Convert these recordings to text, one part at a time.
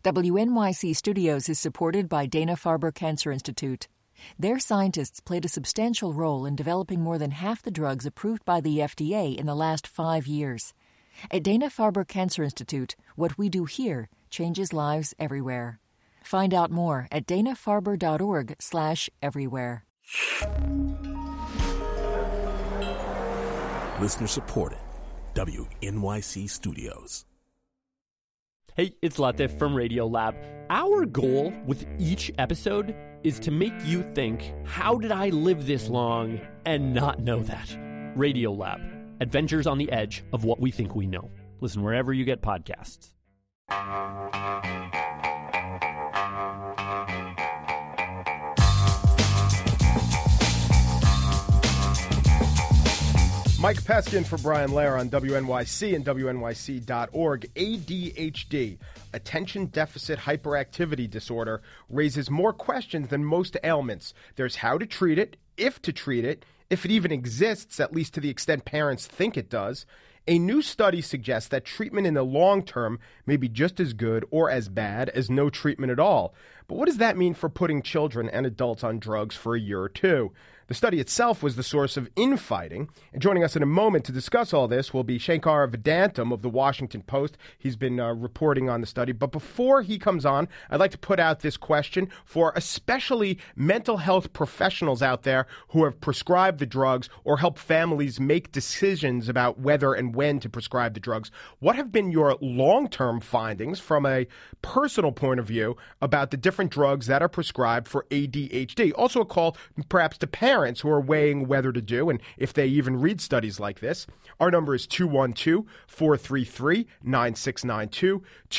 WNYC Studios is supported by Dana-Farber Cancer Institute. Their scientists played a substantial role in developing more than half the drugs approved by the FDA in the last 5 years. At Dana-Farber Cancer Institute, what we do here changes lives everywhere. Find out more at danafarber.org/everywhere. Listener supported. WNYC Studios. Hey, it's Latif from Radiolab. Our goal with each episode is to make you think, how did I live this long and not know that? Radiolab. Adventures on the edge of what we think we know. Listen wherever you get podcasts. Mike Peskin for Brian Lehrer on WNYC and WNYC.org. ADHD, Attention Deficit Hyperactivity Disorder, raises more questions than most ailments. There's how to treat it, if it even exists, at least to the extent parents think it does. A new study suggests that treatment in the long term may be just as good or as bad as no treatment at all. But what does that mean for putting children and adults on drugs for a year or two? The study itself was the source of infighting. And joining us in a moment to discuss all this will be Shankar Vedantam of the Washington Post. He's been reporting on the study. But before he comes on, I'd like to put out this question for especially mental health professionals out there who have prescribed the drugs or help families make decisions about whether and when to prescribe the drugs. What have been your long-term findings from a personal point of view about the different drugs that are prescribed for ADHD? Also a call perhaps to parents who are weighing whether to do and if they even read studies like this. Our number is 212-433-9692,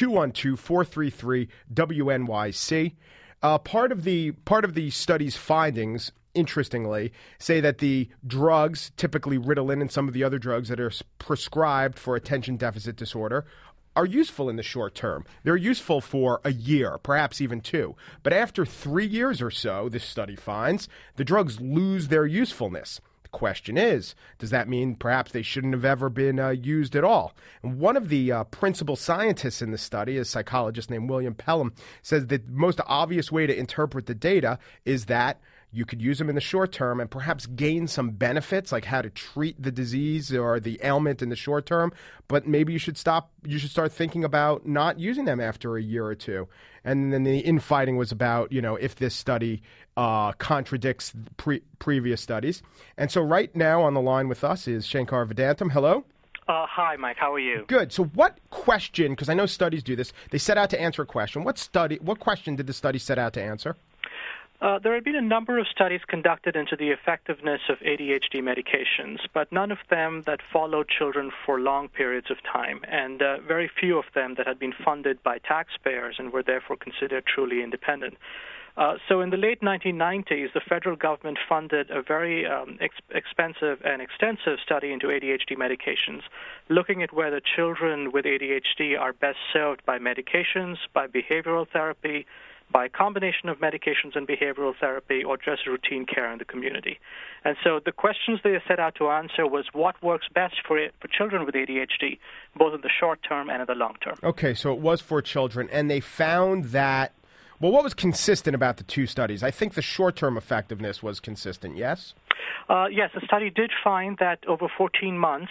212-433-WNYC. Part of the study's findings, interestingly, say that the drugs, typically Ritalin and some of the other drugs that are prescribed for attention deficit disorder, are useful in the short term. They're useful for a year, perhaps even 2. But after 3 years or so, this study finds, the drugs lose their usefulness. The question is, does that mean perhaps they shouldn't have ever been used at all? And one of the principal scientists in the study, a psychologist named William Pelham, says that the most obvious way to interpret the data is that you could use them in the short term and perhaps gain some benefits, like how to treat the disease or the ailment in the short term. But maybe you should start thinking about not using them after a year or 2. And then the infighting was about, if this study contradicts previous studies. And so right now on the line with us is Shankar Vedantam. Hello. Hi, Mike. How are you? Good. So what question, because I know studies do this, they set out to answer a question. What question did the study set out to answer? There have been a number of studies conducted into the effectiveness of ADHD medications, but none of them that followed children for long periods of time, and very few of them that had been funded by taxpayers and were therefore considered truly independent. So in the late 1990s, the federal government funded a very expensive and extensive study into ADHD medications, looking at whether children with ADHD are best served by medications, by behavioral therapy, by a combination of medications and behavioral therapy, or just routine care in the community. And so the questions they set out to answer was what works best for children with ADHD, both in the short term and in the long term. Okay, so it was for children, and they found that, well, what was consistent about the two studies? I think the short-term effectiveness was consistent, yes? Yes, the study did find that over 14 months,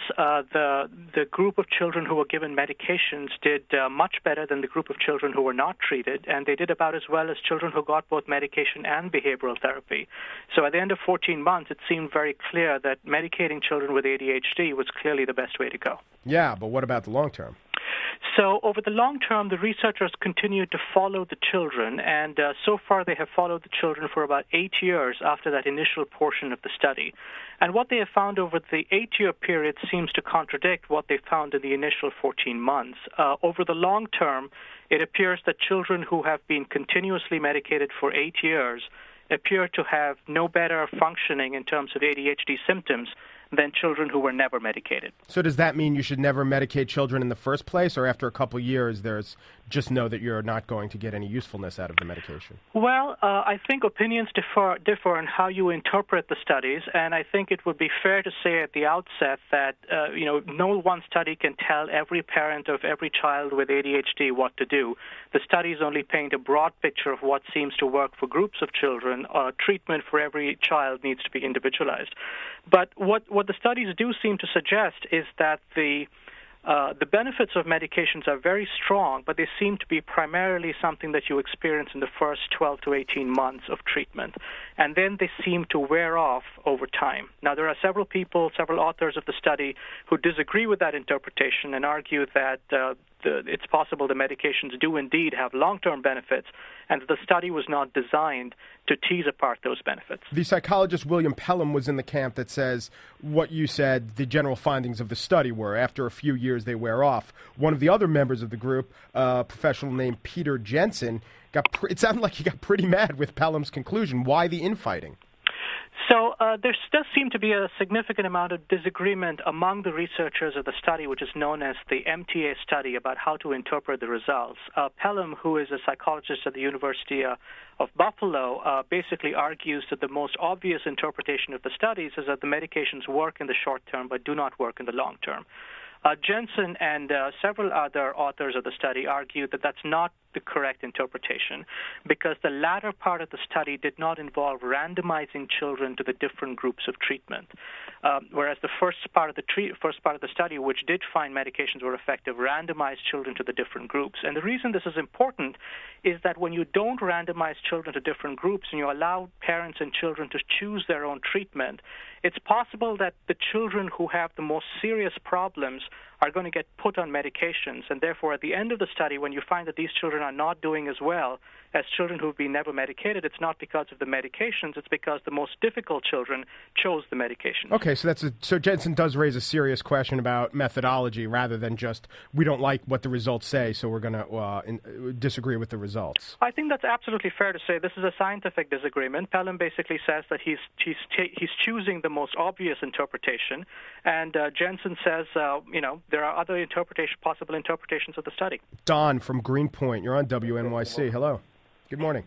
the group of children who were given medications did much better than the group of children who were not treated, and they did about as well as children who got both medication and behavioral therapy. So at the end of 14 months, it seemed very clear that medicating children with ADHD was clearly the best way to go. Yeah, but what about the long term? So over the long term, the researchers continued to follow the children, and so far they have followed the children for about 8 years after that initial portion of the study. And what they have found over the 8-year period seems to contradict what they found in the initial 14 months. Over the long term, it appears that children who have been continuously medicated for 8 years appear to have no better functioning in terms of ADHD symptoms than children who were never medicated. So does that mean you should never medicate children in the first place, or after a couple of years, there's just know that you're not going to get any usefulness out of the medication? Well, I think opinions differ on how you interpret the studies, and I think it would be fair to say at the outset that no one study can tell every parent of every child with ADHD what to do. The studies only paint a broad picture of what seems to work for groups of children. Treatment for every child needs to be individualized. But what the studies do seem to suggest is that the benefits of medications are very strong, but they seem to be primarily something that you experience in the first 12 to 18 months of treatment. And then they seem to wear off over time. Now, there are several authors of the study who disagree with that interpretation and argue that it's possible the medications do indeed have long-term benefits, and the study was not designed to tease apart those benefits. The psychologist William Pelham was in the camp that says what you said the general findings of the study were. After a few years, they wear off. One of the other members of the group, a professional named Peter Jensen, it sounded like he got pretty mad with Pelham's conclusion. Why the infighting? So there does seem to be a significant amount of disagreement among the researchers of the study, which is known as the MTA study, about how to interpret the results. Pelham, who is a psychologist at the University of Buffalo, basically argues that the most obvious interpretation of the studies is that the medications work in the short term but do not work in the long term. Jensen and several other authors of the study argue that that's not the correct interpretation, because the latter part of the study did not involve randomizing children to the different groups of treatment, whereas the first part of the study, which did find medications were effective, randomized children to the different groups. And the reason this is important is that when you don't randomize children to different groups and you allow parents and children to choose their own treatment, it's possible that the children who have the most serious problems are going to get put on medications, and therefore at the end of the study, when you find that these children are not doing as well as children who've been never medicated, it's not because of the medications, it's because the most difficult children chose the medications. Okay, so Jensen does raise a serious question about methodology rather than just we don't like what the results say, so we're going to disagree with the results. I think that's absolutely fair to say. This is a scientific disagreement. Pelham basically says that he's choosing the most obvious interpretation, and Jensen says, there are other possible interpretations of the study. Don from Greenpoint, you're on WNYC. Hello. Good morning.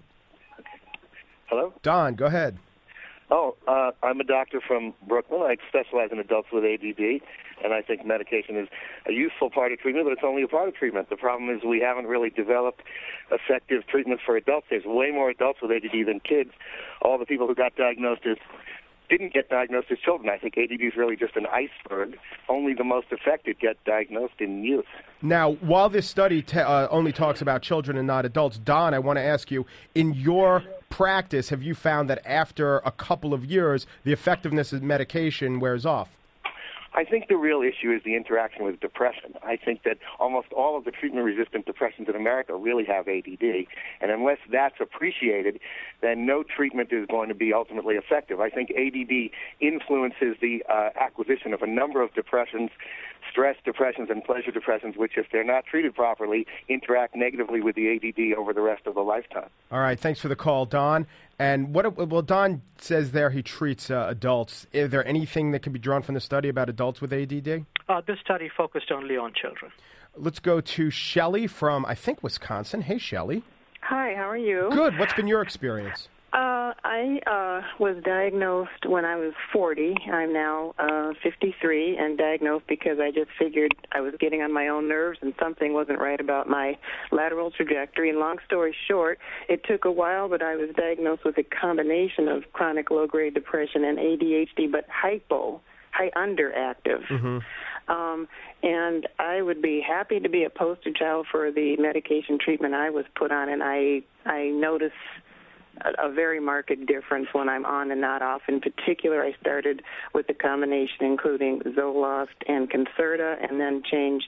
Hello? Don, go ahead. I'm a doctor from Brooklyn. I specialize in adults with ADD, and I think medication is a useful part of treatment, but it's only a part of treatment. The problem is we haven't really developed effective treatments for adults. There's way more adults with ADD than kids. All the people who didn't get diagnosed as children. I think ADD is really just an iceberg. Only the most affected get diagnosed in youth. Now, while this study only talks about children and not adults, Don, I want to ask you, in your practice, have you found that after a couple of years, the effectiveness of medication wears off? I think the real issue is the interaction with depression. I think that almost all of the treatment-resistant depressions in America really have ADD, and unless that's appreciated, then no treatment is going to be ultimately effective. I think ADD influences the acquisition of a number of depressions, stress depressions and pleasure depressions, which, if they're not treated properly, interact negatively with the ADD over the rest of the lifetime. All right, thanks for the call, Don. And Don says there he treats adults. Is there anything that can be drawn from the study about adults with ADD? This study focused only on children. Let's go to Shelley from, I think, Wisconsin. Hey, Shelley. Hi, how are you? Good. What's been your experience? I was diagnosed when I was 40. I'm now 53 and diagnosed because I just figured I was getting on my own nerves and something wasn't right about my lateral trajectory. And long story short, it took a while, but I was diagnosed with a combination of chronic low-grade depression and ADHD, but underactive. Mm-hmm. And I would be happy to be a poster child for the medication treatment I was put on, and I notice a very marked difference when I'm on and not off. In particular, I started with the combination including Zoloft and Concerta, and then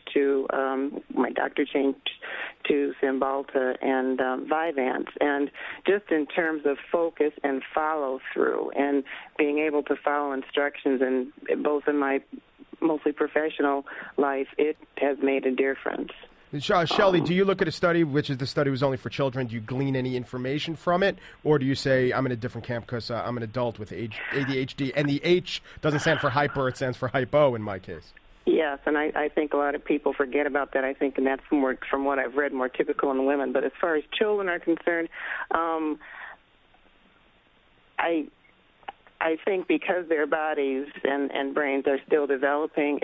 my doctor changed to Cymbalta and Vyvanse. And just in terms of focus and follow-through and being able to follow instructions, and both in my mostly professional life, it has made a difference. Shelley, do you look at a study, which is the study was only for children, do you glean any information from it? Or do you say, I'm in a different camp because I'm an adult with ADHD, and the H doesn't stand for hyper, it stands for hypo in my case? Yes, and I think a lot of people forget about that, I think, and that's more, from what I've read, more typical in women. But as far as children are concerned, I think because their bodies and brains are still developing,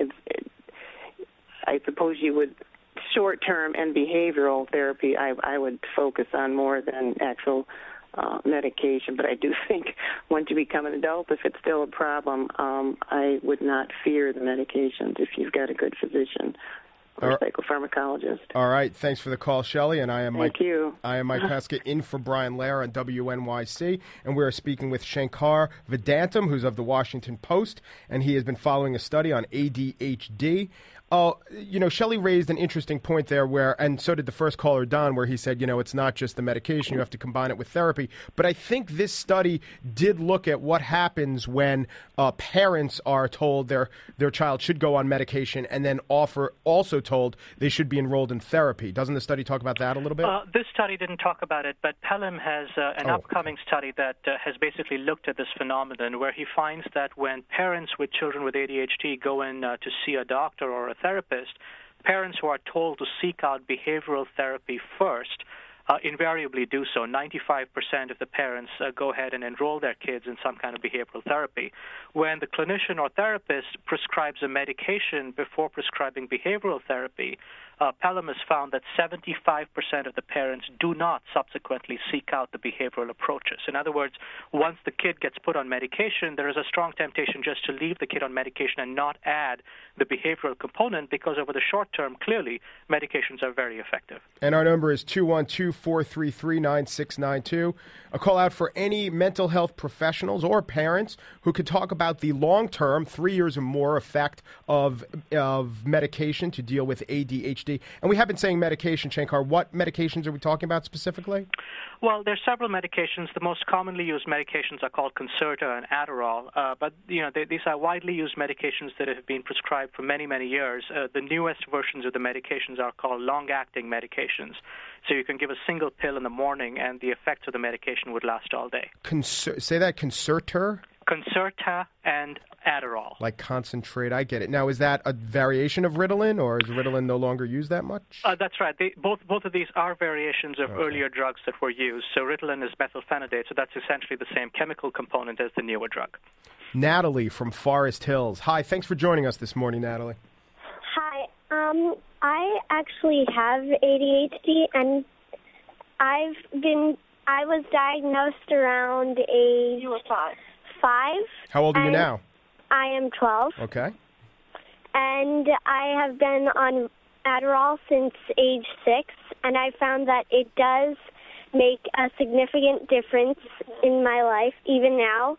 I suppose you would, short-term and behavioral therapy, I would focus on more than actual medication. But I do think once you become an adult, if it's still a problem, I would not fear the medications if you've got a good physician or psychopharmacologist. All right. Thanks for the call, Shelley. And I am Thank you. I am Mike Pesca in for Brian Lehrer on WNYC. And we are speaking with Shankar Vedantam, who's of the Washington Post, and he has been following a study on ADHD. Shelley raised an interesting point there and so did the first caller, Don, where he said, it's not just the medication, you have to combine it with therapy. But I think this study did look at what happens when parents are told their child should go on medication and then also told they should be enrolled in therapy. Doesn't the study talk about that a little bit? This study didn't talk about it, but Pelham has an upcoming study that has basically looked at this phenomenon, where he finds that when parents with children with ADHD go in to see a doctor or a therapist, parents who are told to seek out behavioral therapy first invariably do so. 95% of the parents go ahead and enroll their kids in some kind of behavioral therapy. When the clinician or therapist prescribes a medication before prescribing behavioral therapy, Pelham has found that 75% of the parents do not subsequently seek out the behavioral approaches. In other words, once the kid gets put on medication, there is a strong temptation just to leave the kid on medication and not add the behavioral component, because over the short term, clearly, medications are very effective. And our number is 212-433-9692. A call out for any mental health professionals or parents who could talk about the long-term, 3 years or more, effect of medication to deal with ADHD. And we have been saying medication, Shankar. What medications are we talking about specifically? Well, there are several medications. The most commonly used medications are called Concerta and Adderall. But these are widely used medications that have been prescribed for many, many years. The newest versions of the medications are called long-acting medications. So you can give a single pill in the morning, and the effects of the medication would last all day. Say that, Concerta? Concerta and Adderall. Like concentrate, I get it. Now, is that a variation of Ritalin, or is Ritalin no longer used that much? That's right. Both of these are variations of earlier drugs that were used. So Ritalin is methylphenidate, so that's essentially the same chemical component as the newer drug. Natalie from Forest Hills. Hi, thanks for joining us this morning, Natalie. Hi. I actually have ADHD, and I was diagnosed around age 5. How old are you now? I am 12. Okay. And I have been on Adderall since age 6, and I found that it does make a significant difference in my life, even now.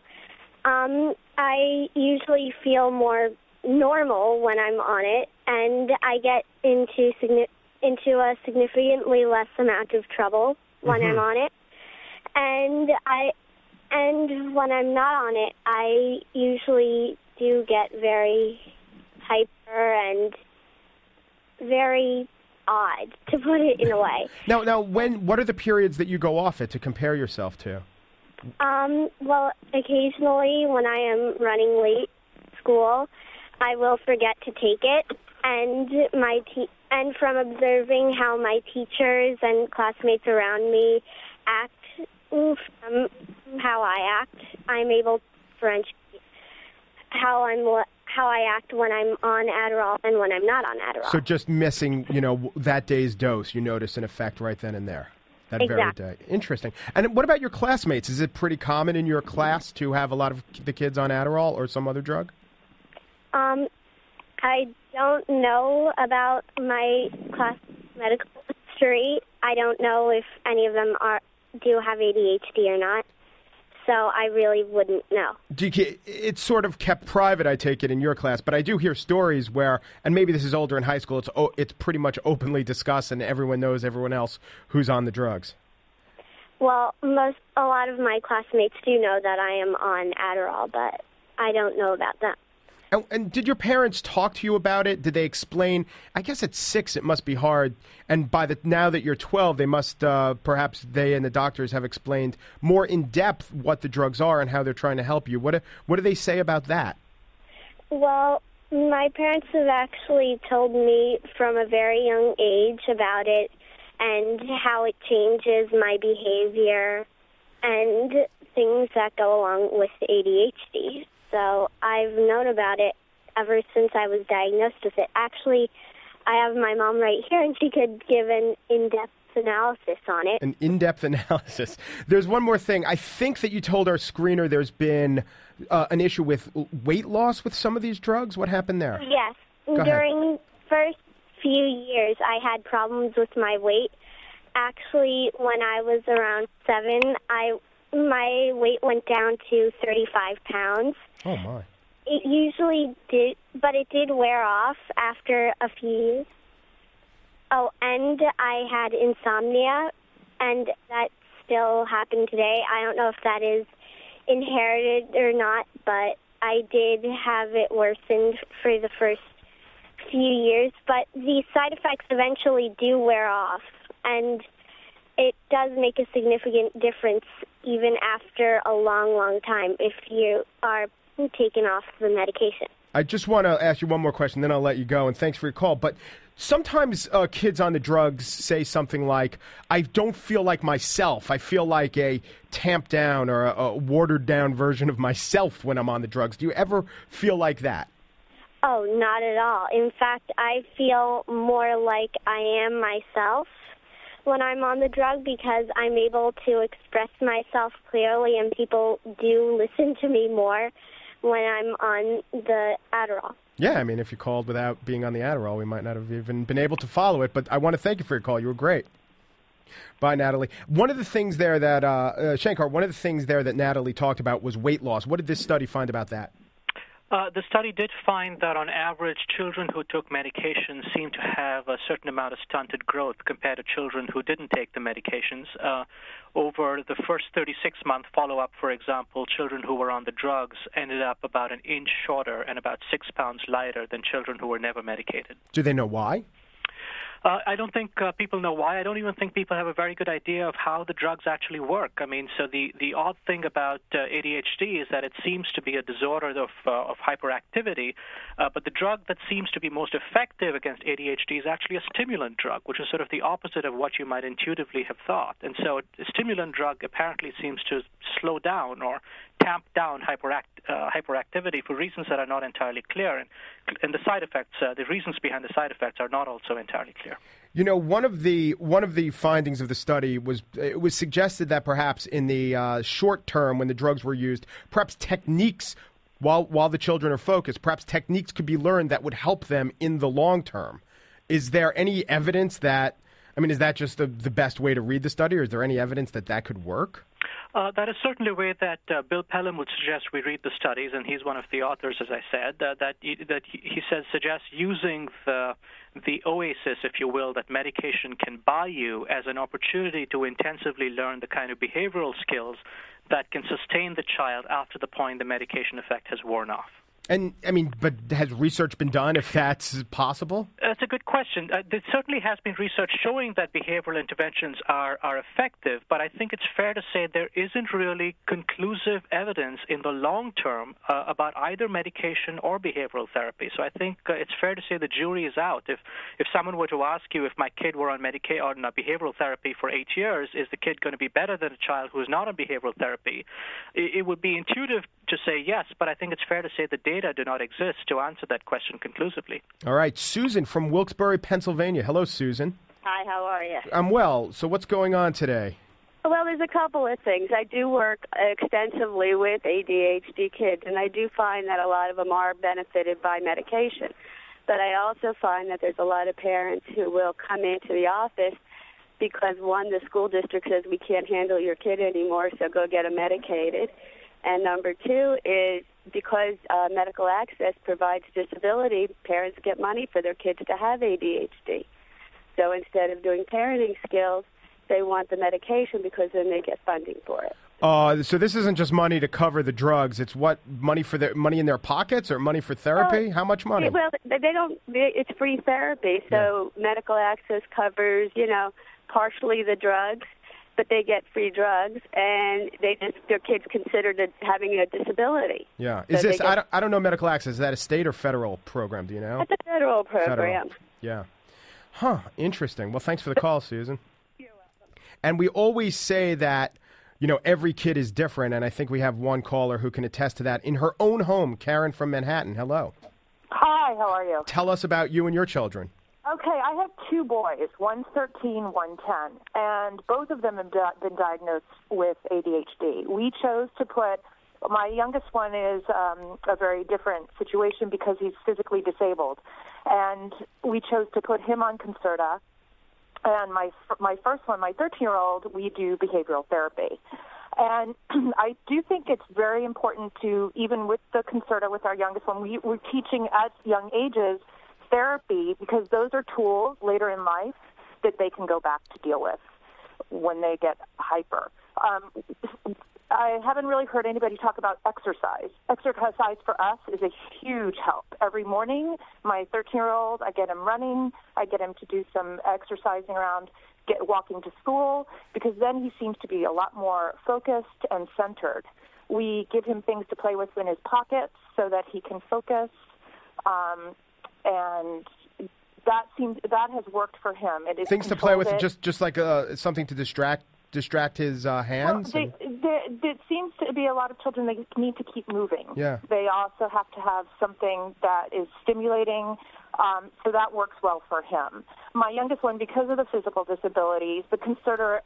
I usually feel more normal when I'm on it, and I get into a significantly less amount of trouble when I'm on it. And when I'm not on it, I usually do get very hyper and very odd, to put it in a way. Now, what are the periods that you go off it to compare yourself to? Well, occasionally when I am running late school, I will forget to take it, and and from observing how my teachers and classmates around me act, from how I act, I'm able to differentiate how I act when I'm on Adderall and when I'm not on Adderall. So just missing, that day's dose, you notice an effect right then and there. That exactly. Very day. Interesting. And what about your classmates? Is it pretty common in your class to have a lot of the kids on Adderall or some other drug? I don't know about my class medical history. I don't know if any of them do have ADHD or not. So I really wouldn't know. It's sort of kept private, I take it, in your class, but I do hear stories where, and maybe this is older in high school, it's pretty much openly discussed and everyone knows everyone else who's on the drugs. Well, a lot of my classmates do know that I am on Adderall, but I don't know about them. And did your parents talk to you about it? Did they explain? I guess at 6 it must be hard, and now that you're 12, they must perhaps they and the doctors have explained more in depth what the drugs are and how they're trying to help you. What do they say about that? Well, my parents have actually told me from a very young age about it and how it changes my behavior and things that go along with ADHD. So I've known about it ever since I was diagnosed with it. Actually, I have my mom right here, and she could give an in-depth analysis on it. An in-depth analysis. There's one more thing. I think that you told our screener there's been an issue with weight loss with some of these drugs. What happened there? Yes. During the first few years, I had problems with my weight. Actually, when I was around 7, my weight went down to 35 pounds. Oh, my. It usually did, but it did wear off after a few years. Oh, and I had insomnia, and that still happened today. I don't know if that is inherited or not, but I did have it worsened for the first few years. But the side effects eventually do wear off, and it does make a significant difference even after a long, long time if you are taken off the medication. I just want to ask you one more question, then I'll let you go, and thanks for your call. But sometimes kids on the drugs say something like, I don't feel like myself. I feel like a tamped down or a watered down version of myself when I'm on the drugs. Do you ever feel like that? Oh, not at all. In fact, I feel more like I am myself when I'm on the drug because I'm able to express myself clearly and people do listen to me more when I'm on the Adderall. Yeah, I mean, if you called without being on the Adderall, we might not have even been able to follow it, but I want to thank you for your call. You were great. Bye, Natalie. One of the things there that, Shankar, one of the things there that Natalie talked about was weight loss. What did this study find about that? The study did find that on average, children who took medications seemed to have a certain amount of stunted growth compared to children who didn't take the medications. Over the first 36-month follow-up, for example, children who were on the drugs ended up about an inch shorter and about 6 pounds lighter than children who were never medicated. Do they know why? I don't think people know why. I don't even think people have a very good idea of how the drugs actually work. I mean, so the odd thing about ADHD is that it seems to be a disorder of hyperactivity, but the drug that seems to be most effective against ADHD is actually a stimulant drug, which is sort of the opposite of what you might intuitively have thought. And so a stimulant drug apparently seems to slow down or tamp down hyperactivity for reasons that are not entirely clear. And the side effects, the reasons behind the side effects are not also entirely clear. You know, one of the findings of the study was it was suggested that perhaps in the short term when the drugs were used, perhaps techniques while the children are focused, perhaps techniques could be learned that would help them in the long term. Is there any evidence that, I mean, is that just the best way to read the study, or is there any evidence that that could work? That is certainly a way that Bill Pelham would suggest we read the studies, and he's one of the authors, as I said, that he says suggests using the oasis, if you will, that medication can buy you as an opportunity to intensively learn the kind of behavioral skills that can sustain the child after the point the medication effect has worn off. And, I mean, but has research been done if that's possible? That's a good question. There certainly has been research showing that behavioral interventions are effective, but I think it's fair to say there isn't really conclusive evidence in the long term about either medication or behavioral therapy. So I think it's fair to say the jury is out. If someone were to ask you if my kid were on behavioral therapy for 8 years, is the kid going to be better than a child who is not on behavioral therapy? It would be intuitive to say yes, but I think it's fair to say the data do not exist to answer that question conclusively. All right. Susan from Wilkes-Barre, Pennsylvania. Hello, Susan. Hi, how are you? I'm well. So what's going on today? Well, there's a couple of things. I do work extensively with ADHD kids, and I do find that a lot of them are benefited by medication. But I also find that there's a lot of parents who will come into the office because, one, the school district says we can't handle your kid anymore, so go get them medicated. And number two is because medical access provides disability, parents get money for their kids to have ADHD. So instead of doing parenting skills, they want the medication because then they get funding for it. So this isn't just money to cover the drugs. It's what money in their pockets or money for therapy? How much money? Well, they don't. It's free therapy, so medical access covers, partially the drugs, but they get free drugs, and their kids considered having a disability. Yeah. Is this? I don't know medical access. Is that a state or federal program? Do you know? It's a federal program. Federal. Yeah. Huh. Interesting. Well, thanks for the call, Susan. You're welcome. And we always say that, every kid is different, and I think we have one caller who can attest to that. In her own home, Karen from Manhattan. Hello. Hi, how are you? Tell us about you and your children. Okay, I have two boys. One's 13, one's 10, and both of them have been diagnosed with ADHD. We chose to put, my youngest one is a very different situation because he's physically disabled, and we chose to put him on Concerta. And my first one, my 13-year-old, we do behavioral therapy. And I do think it's very important to, even with the Concerta, with our youngest one, we're teaching at young ages therapy because those are tools later in life that they can go back to deal with when they get hyper. I haven't really heard anybody talk about exercise. Exercise for us is a huge help. Every morning, my 13-year-old, I get him running. I get him to do some exercising around walking to school because then he seems to be a lot more focused and centered. We give him things to play with in his pockets so that he can focus, and that has worked for him. Things to play with, just like something to distract his hands? Well, there seems to be a lot of children that need to keep moving. Yeah. They also have to have something that is stimulating, so that works well for him. My youngest one, because of the physical disabilities, the Concerta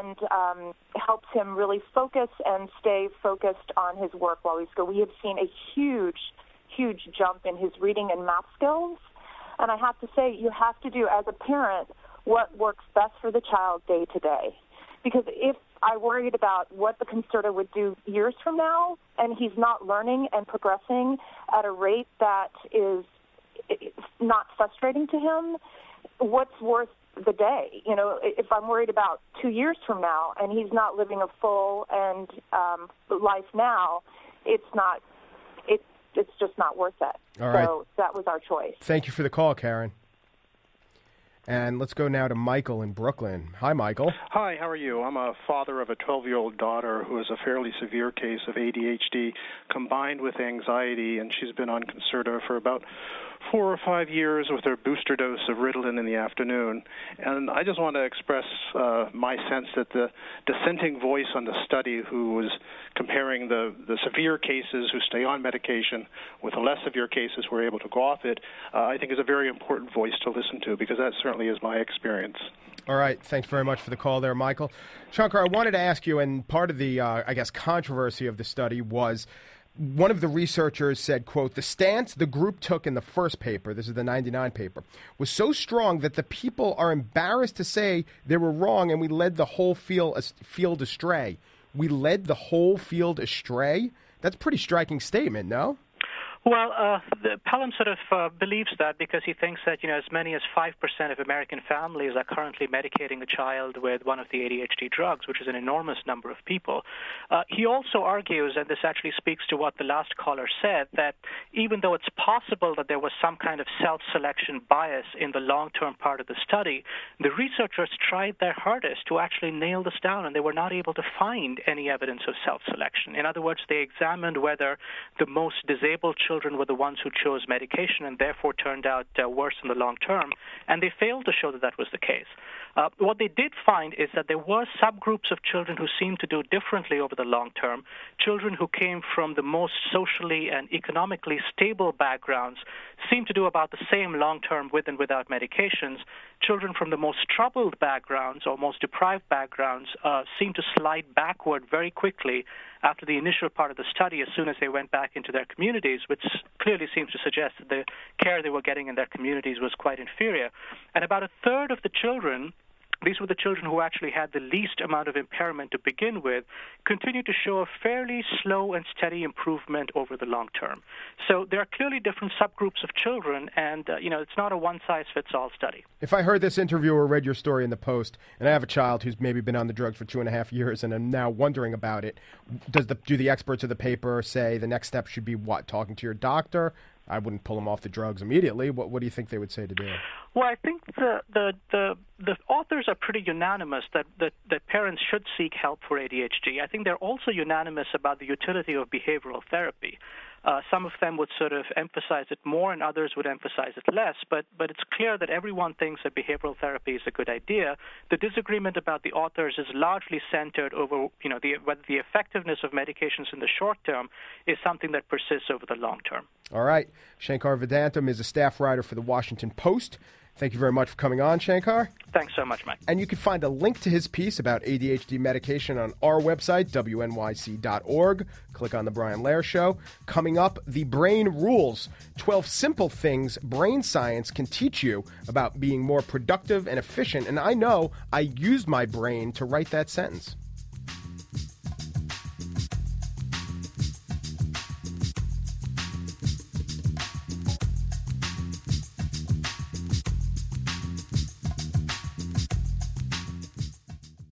helps him really focus and stay focused on his work while he's going. We have seen a huge jump in his reading and math skills, and I have to say, you have to do, as a parent, what works best for the child day to day. Because if I worried about what the Concerta would do years from now, and he's not learning and progressing at a rate that is not frustrating to him, what's worth the day? If I'm worried about 2 years from now, and he's not living a full and life now, it's just not worth it. All right. So that was our choice. Thank you for the call, Karen. And let's go now to Michael in Brooklyn. Hi, Michael. Hi, how are you? I'm a father of a 12-year-old daughter who has a fairly severe case of ADHD combined with anxiety, and she's been on Concerta for about 4 or 5 years with her booster dose of Ritalin in the afternoon. And I just want to express my sense that the dissenting voice on the study who was comparing the severe cases who stay on medication with the less severe cases who are able to go off it, I think is a very important voice to listen to because that certainly is my experience. All right. Thanks very much for the call there, Michael. Shankar, I wanted to ask you, and part of the, controversy of the study was one of the researchers said, quote, the stance the group took in the first paper, this is the 99 paper, was so strong that the people are embarrassed to say they were wrong and we led the whole field astray. We led the whole field astray? That's a pretty striking statement, no? Well, Pelham sort of believes that because he thinks that, as many as 5% of American families are currently medicating a child with one of the ADHD drugs, which is an enormous number of people. He also argues, and this actually speaks to what the last caller said, that even though it's possible that there was some kind of self-selection bias in the long-term part of the study, the researchers tried their hardest to actually nail this down, and they were not able to find any evidence of self-selection. In other words, they examined whether the most disabled children were the ones who chose medication and therefore turned out worse in the long term, and they failed to show that that was the case. What they did find is that there were subgroups of children who seemed to do differently over the long term. Children who came from the most socially and economically stable backgrounds seemed to do about the same long term with and without medications. Children from the most troubled backgrounds or most deprived backgrounds seemed to slide backward very quickly after the initial part of the study as soon as they went back into their communities, which clearly seems to suggest that the care they were getting in their communities was quite inferior. And about a third of the children these were the children who actually had the least amount of impairment to begin with, continue to show a fairly slow and steady improvement over the long term. So there are clearly different subgroups of children, and it's not a one-size-fits-all study. If I heard this interview or read your story in the Post, and I have a child who's maybe been on the drugs for 2.5 years and I'm now wondering about it, do the experts of the paper say the next step should be what? Talking to your doctor? I wouldn't pull them off the drugs immediately. What do you think they would say to do? Well, I think the authors are pretty unanimous that parents should seek help for ADHD. I think they're also unanimous about the utility of behavioral therapy. Some of them would sort of emphasize it more, and others would emphasize it less. But it's clear that everyone thinks that behavioral therapy is a good idea. The disagreement about the authors is largely centered over, whether the effectiveness of medications in the short term is something that persists over the long term. All right. Shankar Vedantam is a staff writer for the Washington Post. Thank you very much for coming on, Shankar. Thanks so much, Mike. And you can find a link to his piece about ADHD medication on our website, wnyc.org. Click on The Brian Lehrer Show. Coming up, The Brain Rules, 12 simple things brain science can teach you about being more productive and efficient. And I know I used my brain to write that sentence.